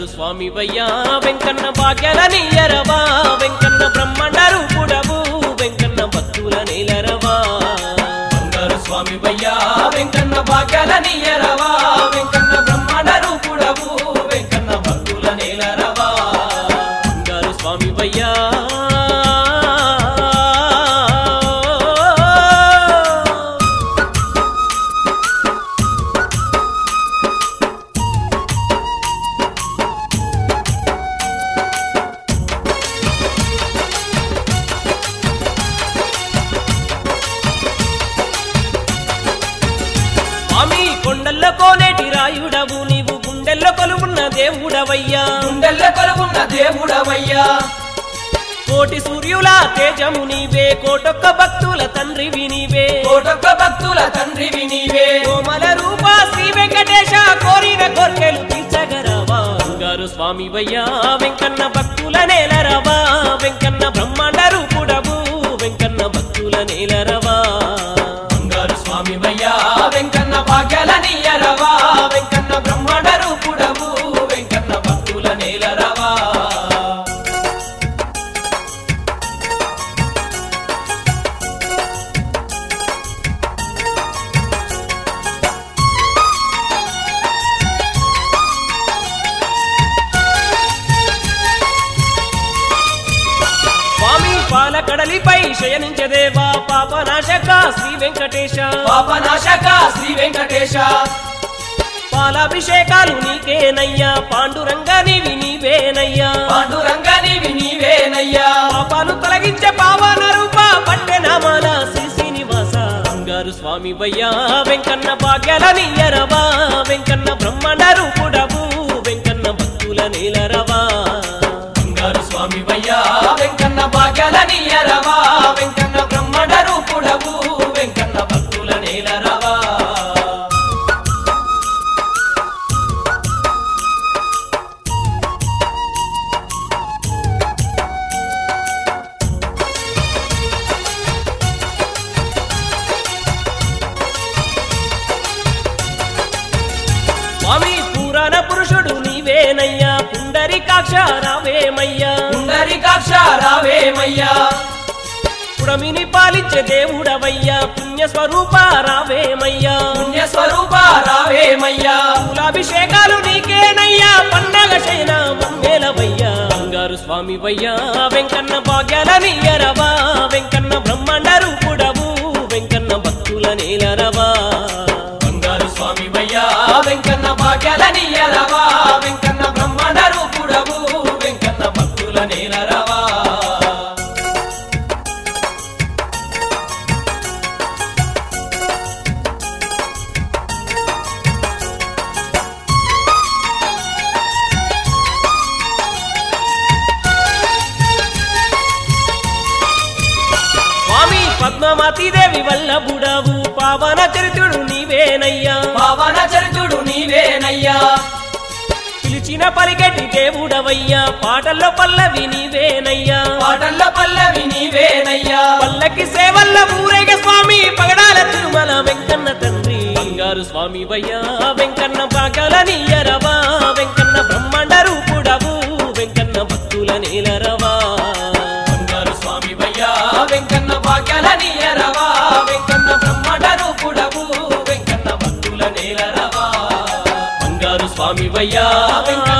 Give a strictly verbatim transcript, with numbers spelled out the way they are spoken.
బంగారు స్వామి వయ్యా వెంకన్న భాగ్యాల నీయరవా వెంకన్న బ్రహ్మాండ రూపుడవు వెంకన్న భక్తుల నీలరవా బంగారు స్వామి వయ్యా వెంకన్న భాగ్యాల నీయరవా వెంకన్న బ్రహ్మాండ రూపుడవు వెంకన్న భక్తుల నీలరవా బంగారు స్వామి వయ్యా స్వామి కొండల్లో కోనేటి రాయుడవు నీవు గుండెల్లో కొలువున్న దేవుడవయ్యా గుండెల్లో కొలువున్న దేవుడవయ్యా కోటి సూర్యుల తేజము నీవే కోటొక్క భక్తుల తండ్రివి నీవే కోటొక్క భక్తుల తండ్రివి నీవే కోమల రూప శ్రీ వెంకటేశ కోరిన కోర్కెలు తీర్చగరవా బంగారు స్వామి వయ్యా వెంకన్న భక్తుల నేలరవా వెంకన్న బ్రహ్మాండ రూపుడవు వెంకన్న భక్తుల నేలరవా బంగారు స్వామి వయ్యా వెంకన్న భాగ్యాల నీయరవా వెంకన్న బ్రహ్మాండ రూపుడవు వెంకన్న భక్తుల నేలరవా స్వామి పాలకడలిపై శయనించదేవా పాపనాశక శ్రీ వెంకటేశ పాపనాశక శ్రీ వెంకటేశ పాలాభిషేకాలు నీకేనయ్యా పాండురంగా నీవి నీవేనయ్యా పాండురంగ నీవి నీవేనయ్యా పాపాలు తొలగించే పావన రూప పట్టెనామాల శ్రీ శ్రీనివాస బంగారు స్వామి వయ్యా వెంకన్న భాగ్యాల నీయరవా వెంకన్న బ్రహ్మాండ రూపుడవు వెంకన్న భక్తుల నీలరవా బంగారు స్వామి వయ్యా వెంకన్న భాగ్యాల నీయరవా వెంకన్న బ్రహ్మాండ రూపుడవు వెంకన్న భక్తుల నేలరవా స్వామి పురాణ పురుషుడు నీవేనయ్యా పుండరీకాక్ష రావేమయ్యా పుండరీకాక్ష రావేమయ్యా పుడమిని పాలించే దేవుడవయ్యా పుణ్య స్వరూప రావేమయ్యా పుణ్య స్వరూప రావేమయ్యా పూలాభిషేకాలు నీకేనయ్యా పండగ శయన మమ్మేలవయ్యా బంగారు స్వామి వయ్యా వెంకన్న భాగ్యాల నీయరవా వెంకన్న బ్రహ్మాండ రూపుడవు వెంకన్న భక్తుల నీలరవా బంగారు స్వామి వయ్యా వెంకన్న భాగ్యాల నీయరవా వెంకన్న బ్రహ్మాండ రూపుడవు వెంకన్న భక్తుల నేలరవా స్వామి పద్మావతీదేవి వల్లభుడవు పావన చరితుడు నీవేనయ్యా పావన చరితుడు నీవేనయ్యా పిలిచిన పలికెటి దేవుడవయ్యా పాటల్లో పల్లవి నీవేనయ్యా పాటల్లో పల్లవి నీవేనయ్యా పల్లకి సేవల్ల ఊరేగ స్వామి పగడాల తిరుమల వెంకన్న తండ్రి బంగారు స్వామి వయ్యా వెంకన్న భాగ్యాల నీయరవా వెంకన్న బ్రహ్మాండ రూపుడవు వెంకన్న భక్తుల నీలరవా బంగారు స్వామి వయ్యా వెంకన్న భాగ్యాల నీయరవా వెంకన్న బ్రహ్మాండ రూపుడవు వెంకన్న భక్తుల నేలరవా బంగారు స్వామి వయ్యా వెంకన్న